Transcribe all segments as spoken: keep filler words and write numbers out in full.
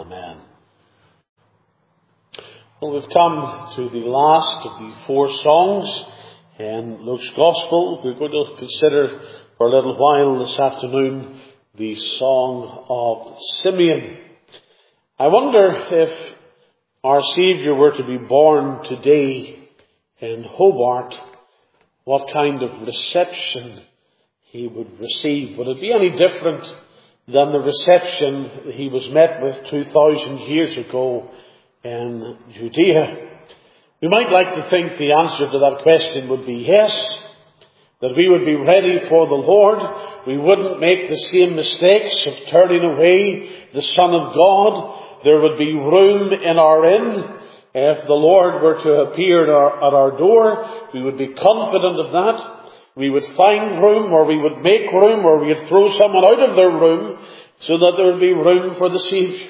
Amen. Well, we've come to the last of the four songs in Luke's Gospel. We're going to consider for a little while this afternoon the Song of Simeon. I wonder if our Saviour were to be born today in Hobart, what kind of reception he would receive. Would it be any different than the reception he was met with two thousand years ago in Judea? We might like to think the answer to that question would be yes, that we would be ready for the Lord. We wouldn't make the same mistakes of turning away the Son of God. There would be room in our inn. If the Lord were to appear at our, at our door, we would be confident of that. We would find room, or we would make room, or we would throw someone out of their room so that there would be room for the Saviour.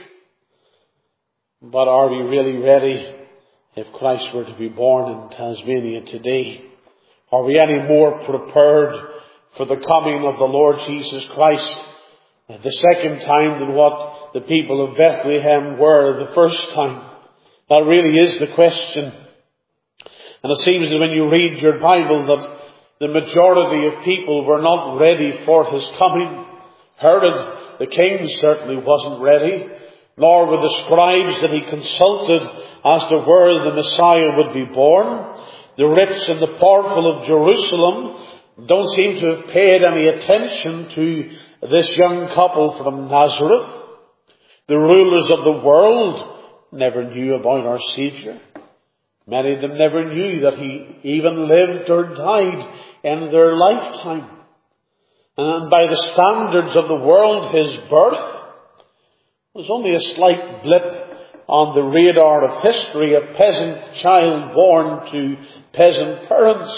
But are we really ready if Christ were to be born in Tasmania today? Are we any more prepared for the coming of the Lord Jesus Christ the second time than what the people of Bethlehem were the first time? That really is the question. And it seems that when you read your Bible that the majority of people were not ready for his coming. Herod, the king, certainly wasn't ready, nor were the scribes that he consulted as to where the Messiah would be born. The rich and the powerful of Jerusalem don't seem to have paid any attention to this young couple from Nazareth. The rulers of the world never knew about our Saviour. Many of them never knew that he even lived or died in their lifetime. And by the standards of the world, his birth was only a slight blip on the radar of history, a peasant child born to peasant parents.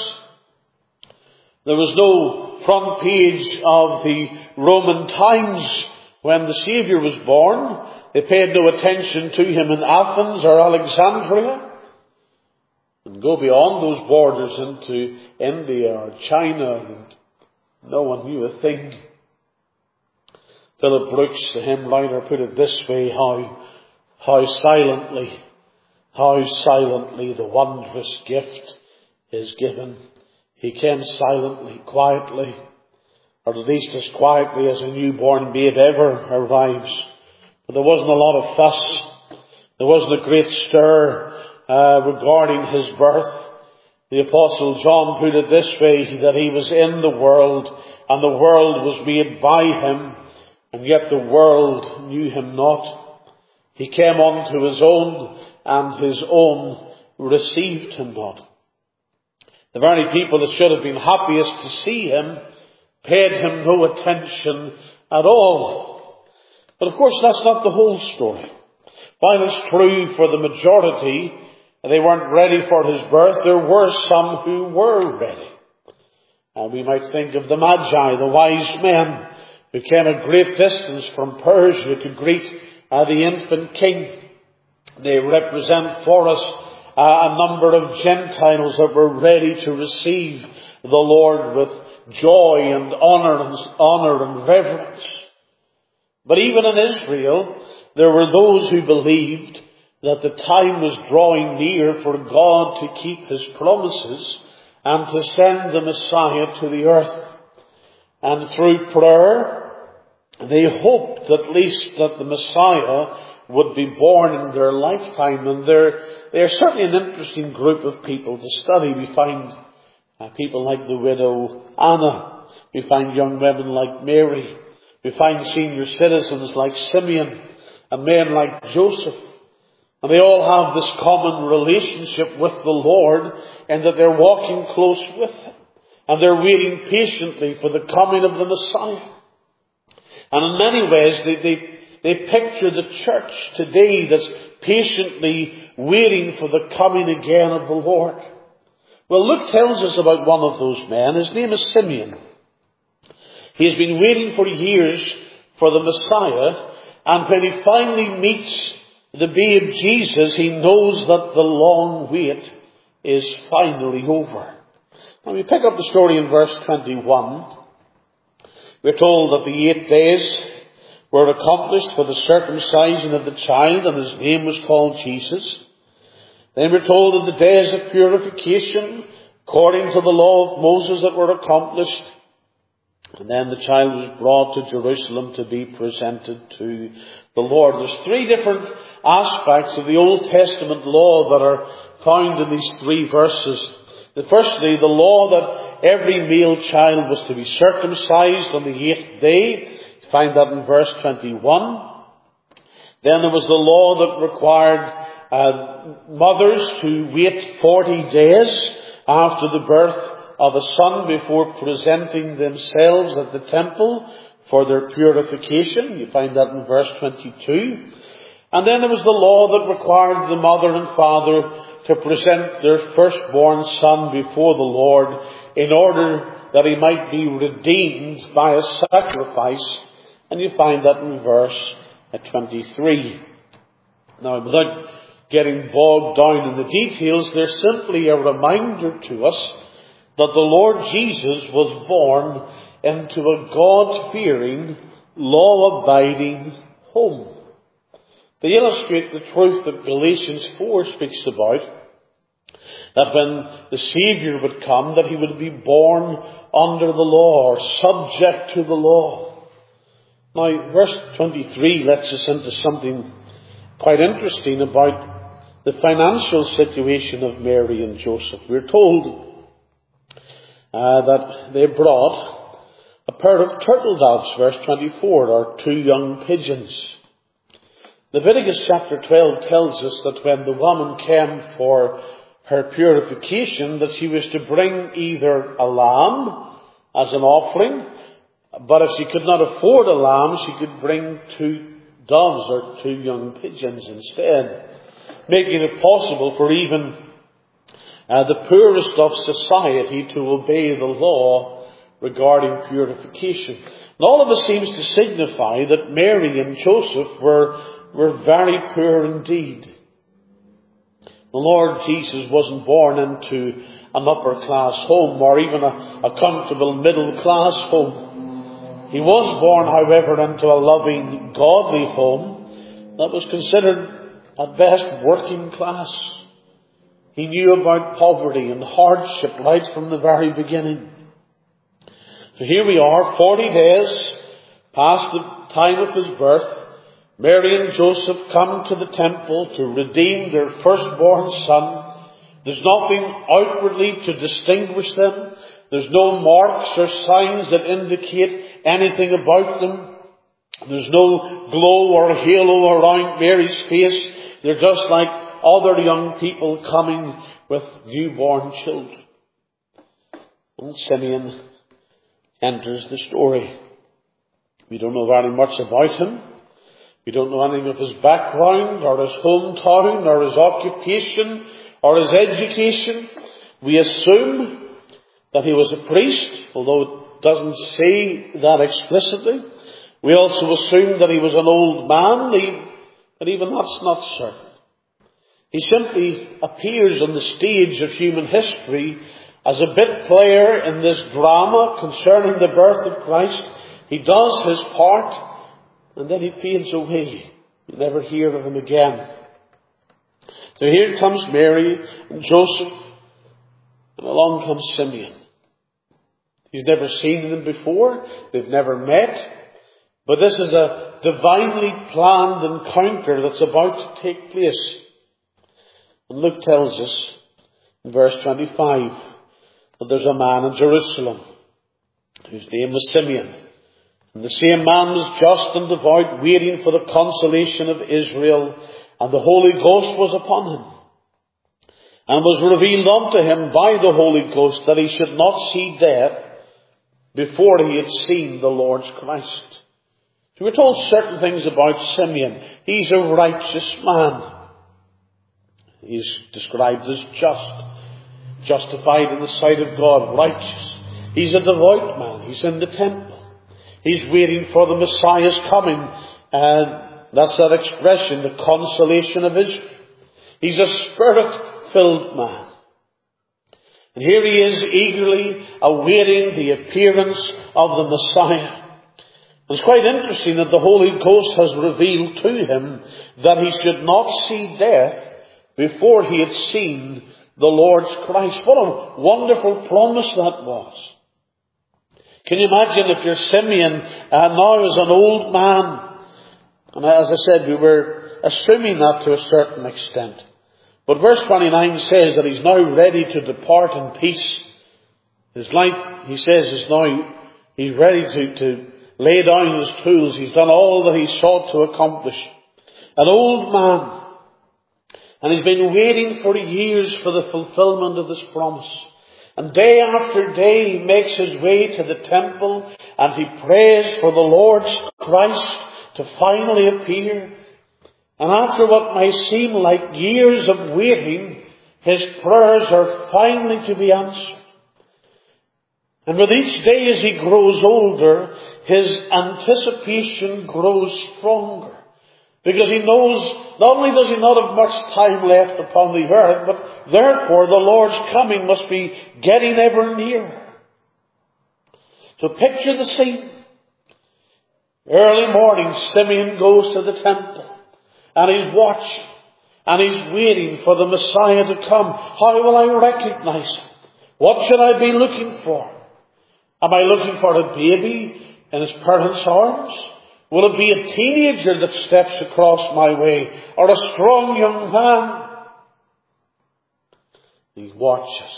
There was no front page of the Roman Times when the Saviour was born. They paid no attention to him in Athens or Alexandria. And go beyond those borders into India or China, and no one knew a thing. Philip Brooks, the hymn writer, put it this way: how, how silently, how silently the wondrous gift is given. He came silently, quietly, or at least as quietly as a newborn babe ever arrives. But there wasn't a lot of fuss. There wasn't a great stir Uh, regarding his birth. The Apostle John put it this way, that he was in the world, and the world was made by him, and yet the world knew him not. He came unto his own, and his own received him not. The very people that should have been happiest to see him paid him no attention at all. But of course that's not the whole story. While it's true for the majority they weren't ready for his birth, there were some who were ready. And we might think of the Magi, the wise men, who came a great distance from Persia to greet uh, the infant king. They represent for us uh, a number of Gentiles that were ready to receive the Lord with joy and honor and, honor and reverence. But even in Israel, there were those who believed that the time was drawing near for God to keep his promises and to send the Messiah to the earth. And through prayer, they hoped at least that the Messiah would be born in their lifetime. And they're, they're certainly an interesting group of people to study. We find uh, people like the widow Anna. We find young women like Mary. We find senior citizens like Simeon, and men like Joseph. And they all have this common relationship with the Lord, and that they're walking close with him. And they're waiting patiently for the coming of the Messiah. And in many ways, they, they, they picture the church today that's patiently waiting for the coming again of the Lord. Well, Luke tells us about one of those men. His name is Simeon. He's been waiting for years for the Messiah, and when he finally meets the babe Jesus, he knows that the long wait is finally over. Now we pick up the story in verse twenty-one. We're told that the eight days were accomplished for the circumcision of the child, and his name was called Jesus. Then we're told that the days of purification, according to the law of Moses, that were accomplished. And then the child was brought to Jerusalem to be presented to the Lord. There's three different aspects of the Old Testament law that are found in these three verses. Firstly, the law that every male child was to be circumcised on the eighth day. You find that in verse twenty-one. Then there was the law that required uh, mothers to wait forty days after the birth of a son before presenting themselves at the temple for their purification. You find that in verse twenty-two. And then there was the law that required the mother and father to present their firstborn son before the Lord in order that he might be redeemed by a sacrifice. And you find that in verse twenty-three. Now, without getting bogged down in the details, there's simply a reminder to us that the Lord Jesus was born into a God-fearing, law-abiding home. To illustrate the truth that Galatians four speaks about, that when the Saviour would come, that he would be born under the law, or subject to the law. Now, verse twenty-three lets us into something quite interesting about the financial situation of Mary and Joseph. We're told uh, that they brought a pair of turtle doves, verse twenty-four, or two young pigeons. Leviticus chapter twelve tells us that when the woman came for her purification, that she was to bring either a lamb as an offering, but if she could not afford a lamb, she could bring two doves or two young pigeons instead, making it possible for even uh, the poorest of society to obey the law regarding purification. And all of this seems to signify that Mary and Joseph were, were very poor indeed. The Lord Jesus wasn't born into an upper-class home or even a, a comfortable middle-class home. He was born, however, into a loving, godly home that was considered at best working class. He knew about poverty and hardship right from the very beginning. So here we are, forty days past the time of his birth. Mary and Joseph come to the temple to redeem their firstborn son. There's nothing outwardly to distinguish them. There's no marks or signs that indicate anything about them. There's no glow or halo around Mary's face. They're just like other young people coming with newborn children. And Simeon enters the story. We don't know very much about him. We don't know anything of his background or his hometown or his occupation or his education. We assume that he was a priest, although it doesn't say that explicitly. We also assume that he was an old man, but even that's not certain. He simply appears on the stage of human history as a bit player in this drama concerning the birth of Christ. He does his part, and then he fades away. You never hear of him again. So here comes Mary and Joseph, and along comes Simeon. He's never seen them before. They've never met. But this is a divinely planned encounter that's about to take place. And Luke tells us in verse twenty-five that there's a man in Jerusalem whose name was Simeon. And the same man was just and devout, waiting for the consolation of Israel, and the Holy Ghost was upon him. And was revealed unto him by the Holy Ghost that he should not see death before he had seen the Lord's Christ. So we're told certain things about Simeon. He's a righteous man. He's described as just, justified in the sight of God, righteous. He's a devout man. He's in the temple. He's waiting for the Messiah's coming. And that's that expression, the consolation of Israel. He's a spirit-filled man. And here he is eagerly awaiting the appearance of the Messiah. It's quite interesting that the Holy Ghost has revealed to him that he should not see death before he had seen the Lord's Christ. What a wonderful promise that was. Can you imagine if you're Simeon uh, now as an old man? And as I said, we were assuming that to a certain extent. But verse twenty-nine says that he's now ready to depart in peace. His life, he says, is now, he's ready to, to lay down his tools. He's done all that he sought to accomplish. An old man. And he's been waiting for years for the fulfillment of this promise. And day after day he makes his way to the temple and he prays for the Lord's Christ to finally appear. And after what may seem like years of waiting, his prayers are finally to be answered. And with each day as he grows older, his anticipation grows stronger. Because he knows, not only does he not have much time left upon the earth, but therefore the Lord's coming must be getting ever nearer. So picture the scene. Early morning, Simeon goes to the temple. And he's watching. And he's waiting for the Messiah to come. How will I recognize him? What should I be looking for? Am I looking for a baby in his parents' arms? Will it be a teenager that steps across my way? Or a strong young man? He watches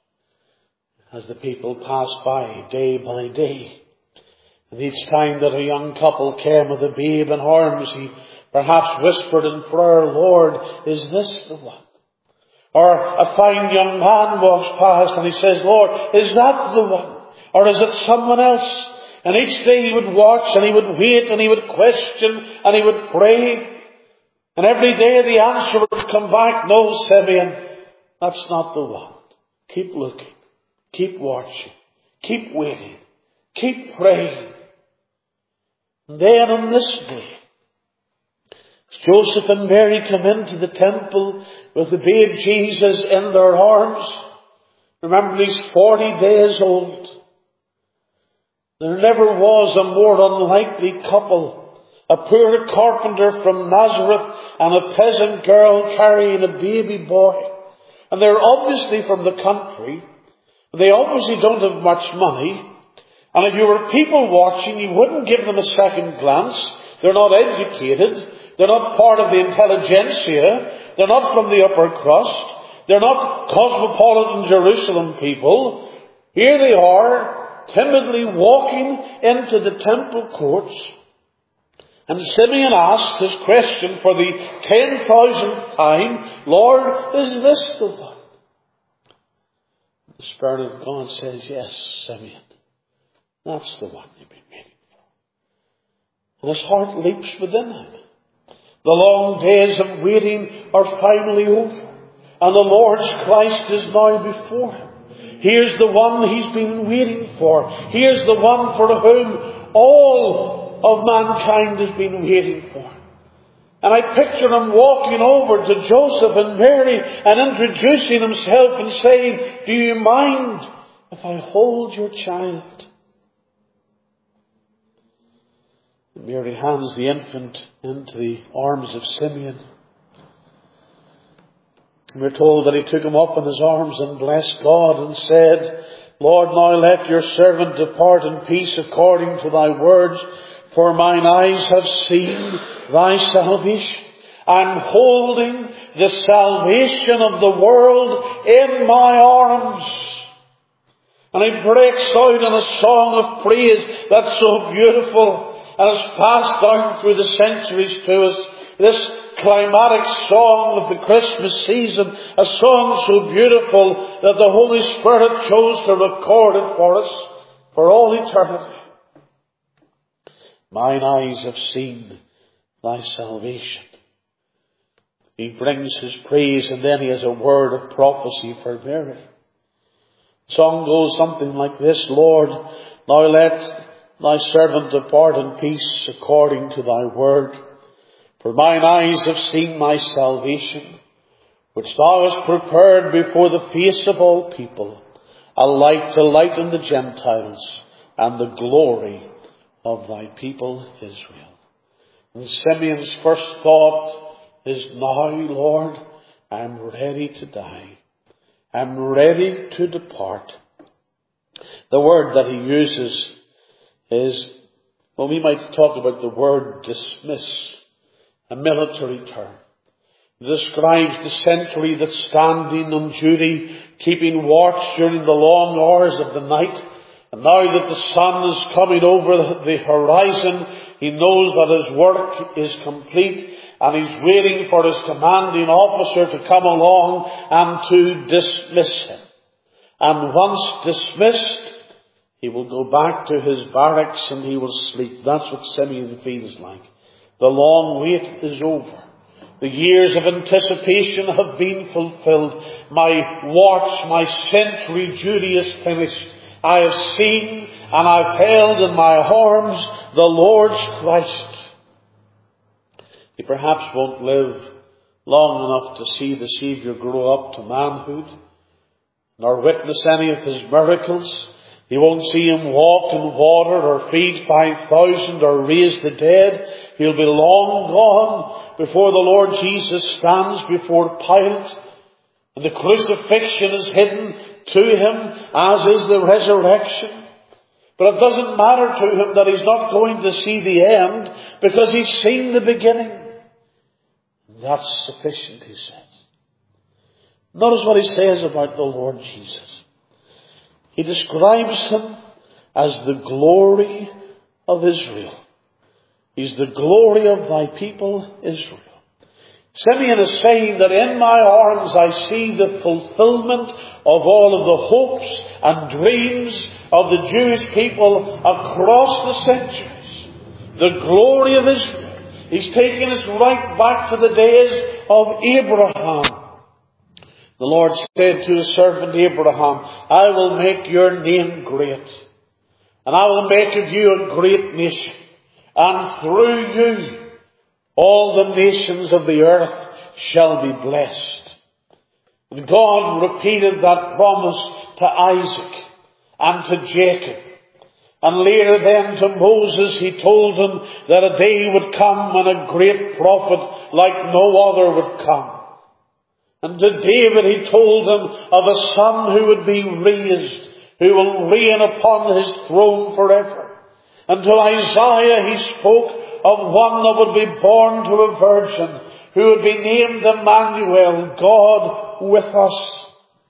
as the people pass by day by day. And each time that a young couple came with a babe in arms, he perhaps whispered in prayer, Lord, is this the one? Or a fine young man walks past and he says, Lord, is that the one? Or is it someone else? And each day he would watch and he would wait and he would question and he would pray. And every day the answer would come back, no, Simeon, that's not the one. Keep looking. Keep watching. Keep waiting. Keep praying. And then on this day, Joseph and Mary come into the temple with the babe Jesus in their arms. Remember, he's forty days old. There never was a more unlikely couple. A poor carpenter from Nazareth and a peasant girl carrying a baby boy. And they're obviously from the country. They obviously don't have much money. And if you were people watching, you wouldn't give them a second glance. They're not educated. They're not part of the intelligentsia. They're not from the upper crust. They're not cosmopolitan Jerusalem people. Here they are, timidly walking into the temple courts. And Simeon asked his question for the ten thousandth time, Lord, is this the one? The Spirit of God says, yes, Simeon, that's the one you've been waiting for. And his heart leaps within him. The long days of waiting are finally over. And the Lord's Christ is now before him. Here's the one he's been waiting for. Here's the one for whom all of mankind has been waiting for. And I picture him walking over to Joseph and Mary and introducing himself and saying, do you mind if I hold your child? And Mary hands the infant into the arms of Simeon. And we're told that he took him up in his arms and blessed God and said, Lord, now let your servant depart in peace according to thy words, for mine eyes have seen thy salvation. I'm holding the salvation of the world in my arms. And he breaks out in a song of praise that's so beautiful and has passed down through the centuries to us. This climatic song of the Christmas season, a song so beautiful that the Holy Spirit chose to record it for us for all eternity. Mine eyes have seen thy salvation. He brings his praise and then he has a word of prophecy for Mary. The song goes something like this, Lord, now let thy servant depart in peace according to thy word. For mine eyes have seen thy salvation, which thou hast prepared before the face of all people, a light to lighten the Gentiles and the glory of thy people Israel. And Simeon's first thought is, now, Lord, I'm ready to die. I'm ready to depart. The word that he uses is, well, we might talk about the word dismiss, a military term. It describes the sentry that's standing on duty, keeping watch during the long hours of the night. And now that the sun is coming over the horizon, he knows that his work is complete, and he's waiting for his commanding officer to come along and to dismiss him. And once dismissed, he will go back to his barracks and he will sleep. That's what Simeon feels like. The long wait is over. The years of anticipation have been fulfilled. My watch, my sentry duty is finished. I have seen and I've held in my arms the Lord's Christ. He perhaps won't live long enough to see the Saviour grow up to manhood, nor witness any of his miracles. He won't see him walk in water or feed five thousand or raise the dead. He'll be long gone before the Lord Jesus stands before Pilate. And the crucifixion is hidden to him, as is the resurrection. But it doesn't matter to him that he's not going to see the end, because he's seen the beginning. And that's sufficient, he says. Notice what he says about the Lord Jesus. He describes him as the glory of Israel. He's the glory of thy people Israel. Simeon is saying that in my arms I see the fulfillment of all of the hopes and dreams of the Jewish people across the centuries. The glory of Israel. He's taking us right back to the days of Abraham. The Lord said to his servant Abraham, I will make your name great, and I will make of you a great nation, and through you all the nations of the earth shall be blessed. And God repeated that promise to Isaac and to Jacob. And later then to Moses he told him that a day would come when a great prophet like no other would come. And to David he told him of a son who would be raised, who will reign upon his throne forever. And to Isaiah he spoke of one that would be born to a virgin, who would be named Emmanuel, God with us.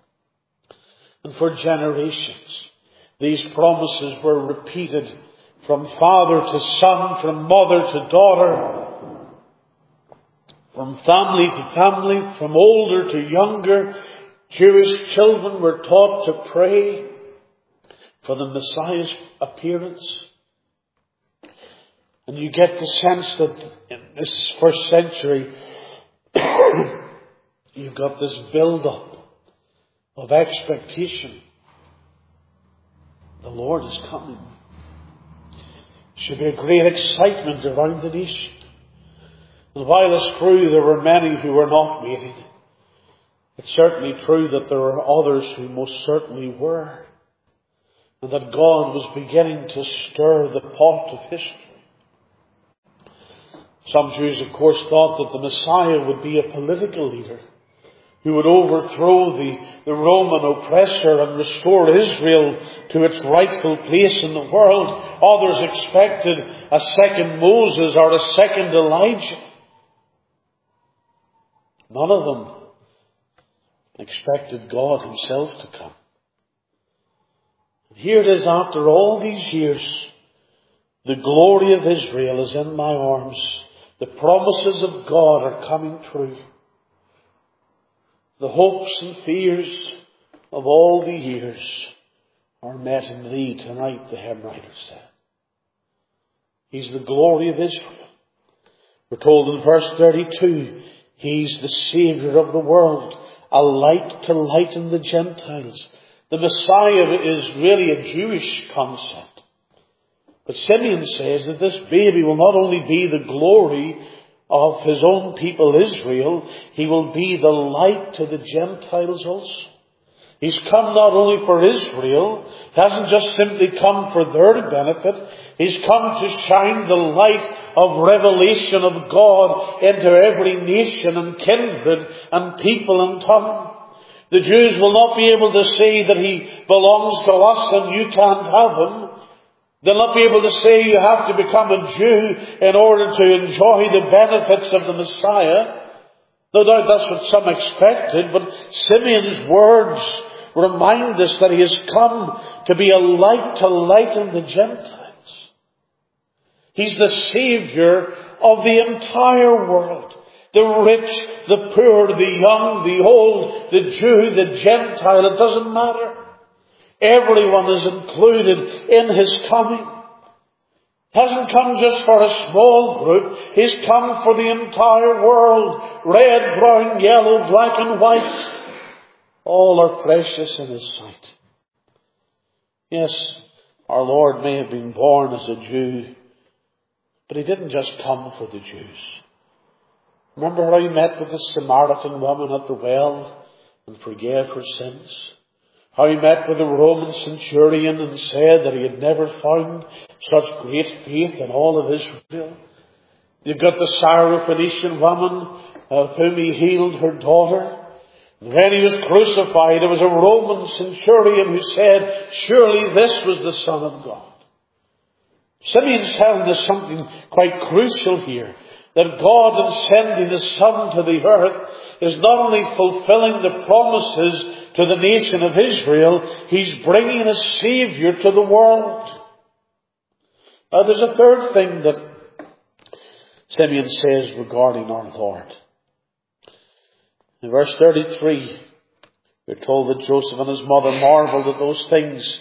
And for generations, these promises were repeated from father to son, from mother to daughter, from family to family, from older to younger. Jewish children were taught to pray for the Messiah's appearance. And you get the sense that in this first century, you've got this build-up of expectation. The Lord is coming. There should be a great excitement around the nation. And while it's true there were many who were not waiting, it's certainly true that there were others who most certainly were. And that God was beginning to stir the pot of history. Some Jews, of course, thought that the Messiah would be a political leader who would overthrow the, the Roman oppressor and restore Israel to its rightful place in the world. Others expected a second Moses or a second Elijah. None of them expected God himself to come. And here it is, after all these years, the glory of Israel is in my arms. The promises of God are coming true. The hopes and fears of all the years are met in thee tonight, the hymn writer said. He's the glory of Israel. We're told in verse thirty-two, he's the Saviour of the world, a light to lighten the Gentiles. The Messiah is really a Jewish concept. But Simeon says that this baby will not only be the glory of his own people Israel, he will be the light to the Gentiles also. He's come not only for Israel. He hasn't just simply come for their benefit. He's come to shine the light of revelation of God into every nation and kindred and people and tongue. The Jews will not be able to say that He belongs to us and you can't have Him. They'll not be able to say you have to become a Jew in order to enjoy the benefits of the Messiah. No doubt that's what some expected, but Simeon's words remind us that He has come to be a light to lighten the Gentiles. He's the Saviour of the entire world. The rich, the poor, the young, the old, the Jew, the Gentile, it doesn't matter. Everyone is included in His coming. He hasn't come just for a small group. He's come for the entire world. Red, brown, yellow, black and white. All are precious in His sight. Yes, our Lord may have been born as a Jew, but He didn't just come for the Jews. Remember how He met with the Samaritan woman at the well and forgave her sins? How He met with the Roman centurion and said that he had never found such great faith in all of Israel. You've got the Syrophoenician woman of whom He healed her daughter. And when He was crucified, it was a Roman centurion who said, surely this was the Son of God. Simeon's telling us something quite crucial here. That God, in sending His Son to the earth, is not only fulfilling the promises to the nation of Israel, He's bringing a Saviour to the world. Now there's a third thing that Simeon says regarding our Lord. In verse thirty-three, we're told that Joseph and his mother marveled at those things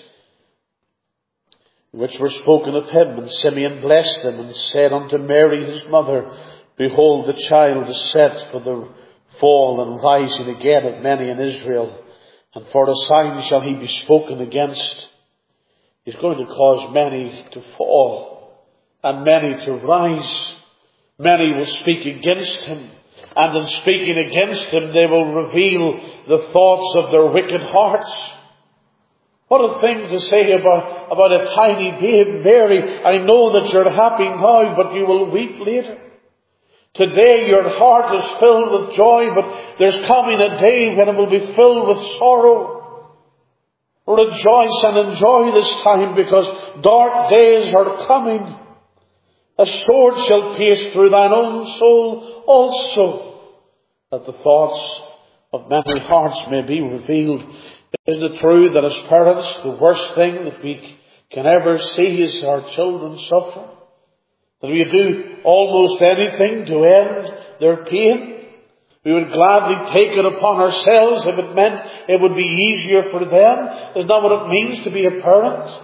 which were spoken of Him. And Simeon blessed them and said unto Mary his mother, behold, the child is set for the fall and rising again of many in Israel. And for a sign shall He be spoken against. He's going to cause many to fall and many to rise. Many will speak against Him. And in speaking against Him, they will reveal the thoughts of their wicked hearts. What a thing to say about, about a tiny babe, Mary. I know that you're happy now, but you will weep later. Today your heart is filled with joy, but there's coming a day when it will be filled with sorrow. Rejoice and enjoy this time, because dark days are coming. A sword shall pierce through thine own soul also, that the thoughts of many hearts may be revealed. Isn't it true that as parents, the worst thing that we can ever see is our children suffer? That we do almost anything to end their pain? We would gladly take it upon ourselves if it meant it would be easier for them. Isn't that what it means to be a parent?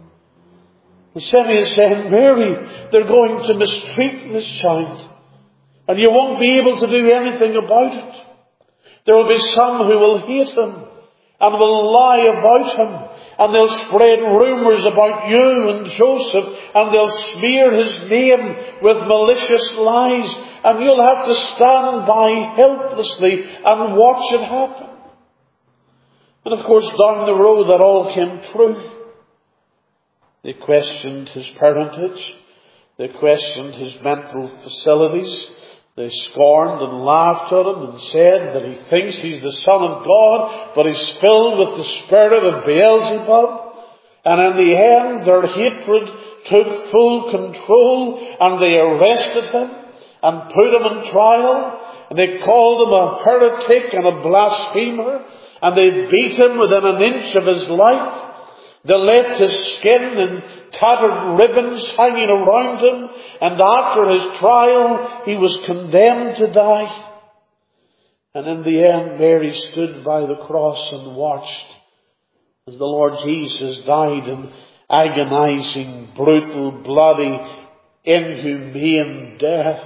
And Simeon is saying, Mary, they're going to mistreat this child. And you won't be able to do anything about it. There will be some who will hate Him and will lie about Him. And they'll spread rumours about you and Joseph. And they'll smear His name with malicious lies. And you'll have to stand by helplessly and watch it happen. And of course, down the road that all came true. They questioned His parentage. They questioned His mental facilities. They scorned and laughed at Him and said that He thinks He's the Son of God, but He's filled with the spirit of Beelzebub. And in the end, their hatred took full control, and they arrested Him and put Him on trial. And they called Him a heretic and a blasphemer, and they beat Him within an inch of His life. They left His skin in tattered ribbons hanging around Him, and after His trial He was condemned to die. And in the end, Mary stood by the cross and watched as the Lord Jesus died an agonizing, brutal, bloody, inhumane death.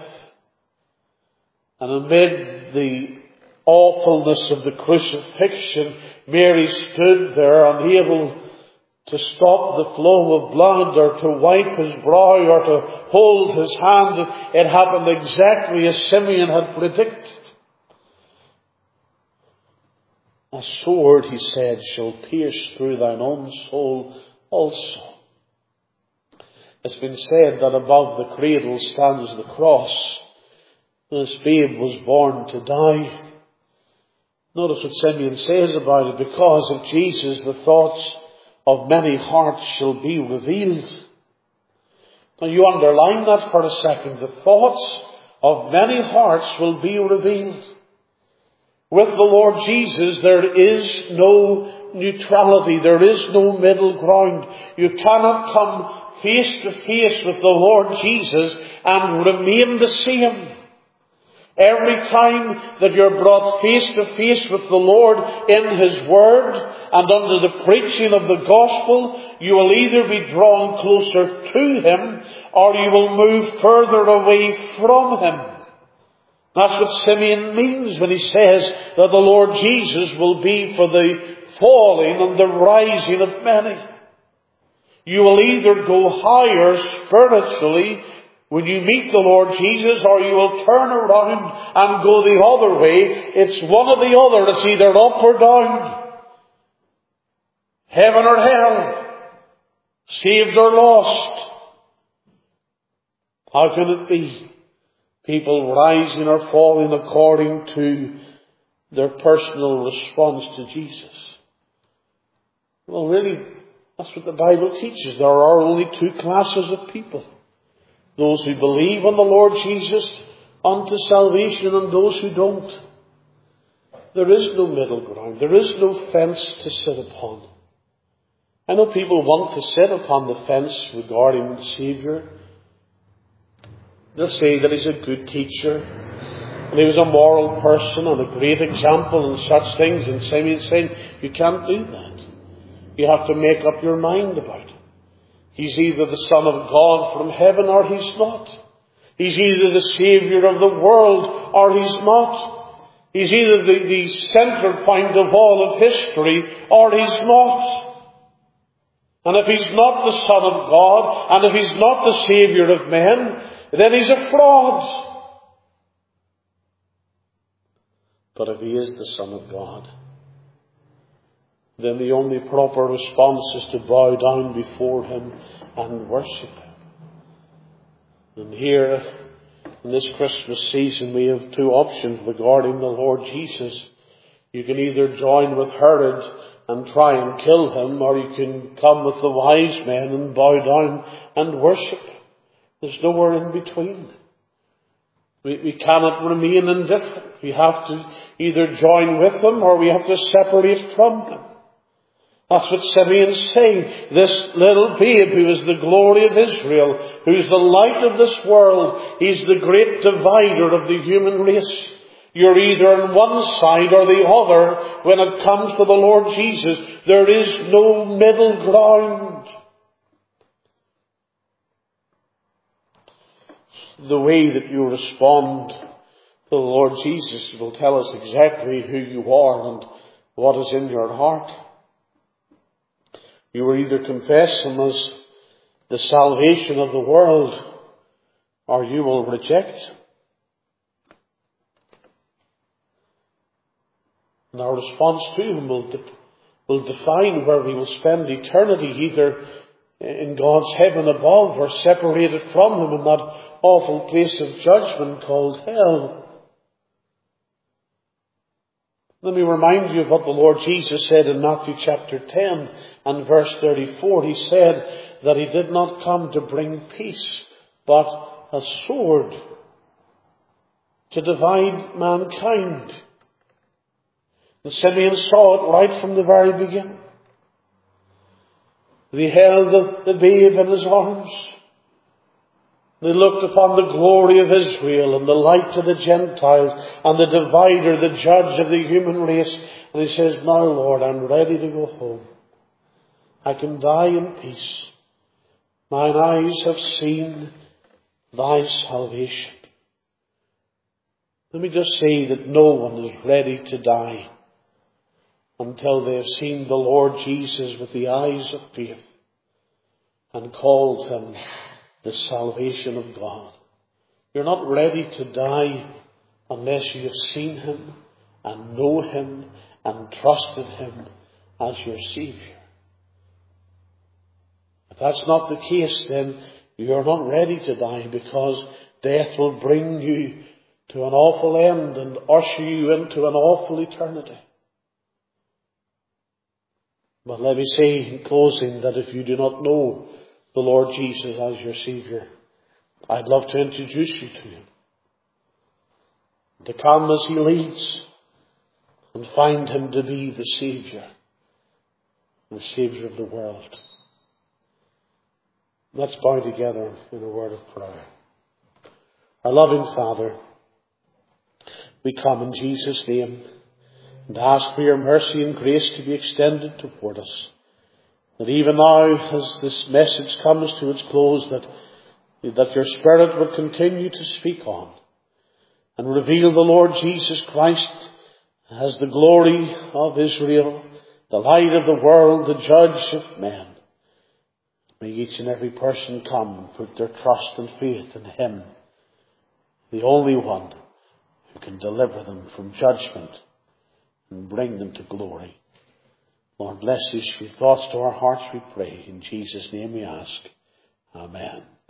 And amid the awfulness of the crucifixion, Mary stood there unable to stop the flow of blood, or to wipe His brow, or to hold His hand. It happened exactly as Simeon had predicted. A sword, he said, shall pierce through thine own soul also. It's been said that above the cradle stands the cross. This babe was born to die. Notice what Simeon says about it. Because of Jesus, the thoughts of many hearts shall be revealed. Now you underline that for a second. The thoughts of many hearts will be revealed. With the Lord Jesus, there is no neutrality. There is no middle ground. You cannot come face to face with the Lord Jesus and remain the same. Every time that you're brought face to face with the Lord in His Word and under the preaching of the Gospel, you will either be drawn closer to Him or you will move further away from Him. That's what Simeon means when he says that the Lord Jesus will be for the falling and the rising of many. You will either go higher spiritually when you meet the Lord Jesus, or you will turn around and go the other way. It's one or the other. It's either up or down. Heaven or hell. Saved or lost. How can it be? People rising or falling according to their personal response to Jesus. Well, really, that's what the Bible teaches. There are only two classes of people. Those who believe on the Lord Jesus unto salvation and those who don't. There is no middle ground. There is no fence to sit upon. I know people want to sit upon the fence regarding the Saviour. They'll say that He's a good teacher, and He was a moral person and a great example and such things. And Simeon's saying, you can't do that. You have to make up your mind about it. He's either the Son of God from heaven or He's not. He's either the Saviour of the world or He's not. He's either the, the centre point of all of history or He's not. And if He's not the Son of God, and if He's not the Saviour of men, then He's a fraud. But if He is the Son of God, then the only proper response is to bow down before Him and worship Him. And here, in this Christmas season, we have two options regarding the Lord Jesus. You can either join with Herod and try and kill Him, or you can come with the wise men and bow down and worship. There's nowhere in between. We, we cannot remain indifferent. We have to either join with them or we have to separate from them. That's what Simeon's saying. This little babe who is the glory of Israel, who's the light of this world, He's the great divider of the human race. You're either on one side or the other when it comes to the Lord Jesus. There is no middle ground. The way that you respond to the Lord Jesus will tell us exactly who you are and what is in your heart. You will either confess Him as the salvation of the world, or you will reject. And our response to Him will, de- will define where we will spend eternity, either in God's heaven above or separated from Him in that awful place of judgment called hell. Let me remind you of what the Lord Jesus said in Matthew chapter ten and verse thirty-four. He said that He did not come to bring peace, but a sword to divide mankind. And Simeon saw it right from the very beginning. He held the, the babe in his arms. They looked upon the glory of Israel and the light to the Gentiles and the divider, the judge of the human race. And he says, now Lord, I'm ready to go home. I can die in peace. Mine eyes have seen Thy salvation. Let me just say that no one is ready to die until they have seen the Lord Jesus with the eyes of faith and called Him the salvation of God. You're not ready to die unless you have seen Him and know Him and trusted him as your Saviour. If that's not the case, then you're not ready to die, because death will bring you to an awful end and usher you into an awful eternity. But let me say in closing that if you do not know the Lord Jesus as your Saviour, I'd love to introduce you to him. To come as he leads and find him to be the Saviour, the Saviour of the world. Let's bow together in a word of prayer. Our loving Father, we come in Jesus' name and ask for your mercy and grace to be extended toward us. That even now, as this message comes to its close, that, that your Spirit would continue to speak on and reveal the Lord Jesus Christ as the glory of Israel, the light of the world, the judge of men. May each and every person come and put their trust and faith in him, the only one who can deliver them from judgment and bring them to glory. Lord, bless these few thoughts to our hearts, we pray. In Jesus' name we ask. Amen.